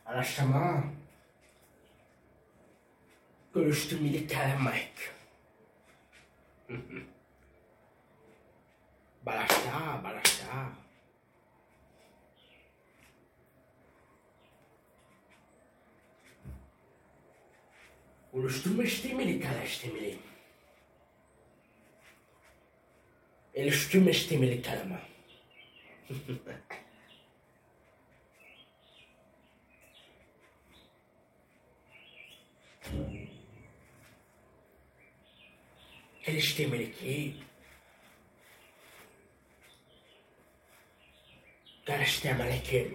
Araştırma. Görüştüm iliklemek. Balaşta. Görüştüm istemeli, kaleştemeli. Elüştüm istemeli kelime. Elüştemeli ki. Kaleştemeli ki.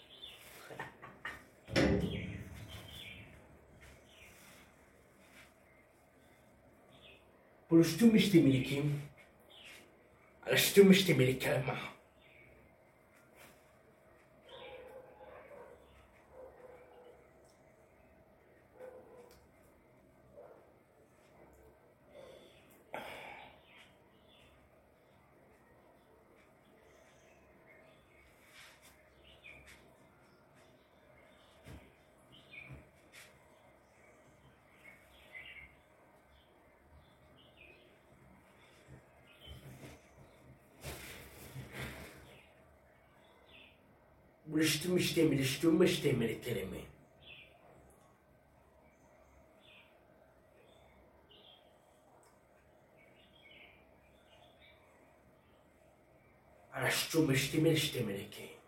Görüştüm istemeli ki. Araştırma istemeli kelime. Görüştüm istemeli kelime. Araştırma istemeli ki.